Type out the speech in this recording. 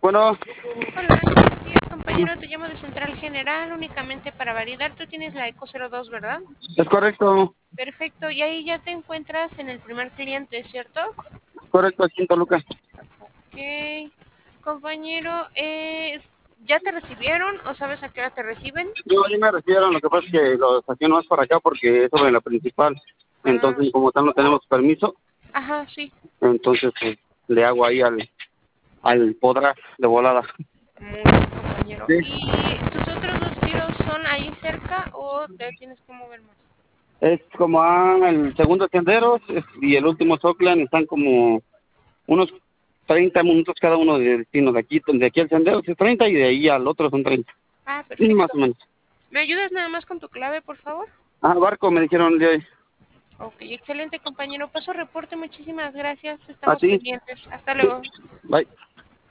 Bueno, Hola, buenos días, compañero. Te llamo de Central General únicamente para validar. Tú tienes la Eco 02, ¿verdad? es correcto, Perfecto. Y ahí ya te encuentras en el primer cliente, ¿cierto? correcto aquí en Toluca. Ok. Compañero, ¿ya te recibieron o sabes a qué hora te reciben? Yo ahí me recibieron, lo que pasa es que lo saqué nomás para acá porque es sobre la principal. Ah, Entonces, como tal, no tenemos permiso, ajá, sí. entonces pues, le hago ahí al podrás de volada. Muy bien, compañero. Sí, ¿Y tus otros dos giros son ahí cerca o te tienes que mover más? es como el segundo Senderos y el último Soclan están como unos 30 minutos cada uno de destino. De aquí al Senderos es 30 y de ahí al otro son 30. Ah, Sí, más perfecto. o menos. ¿Me ayudas nada más con tu clave, por favor? Barco me dijeron de hoy. Ok, excelente, compañero. Paso reporte, muchísimas gracias. A Estamos ti. pendientes. Hasta luego. Bye.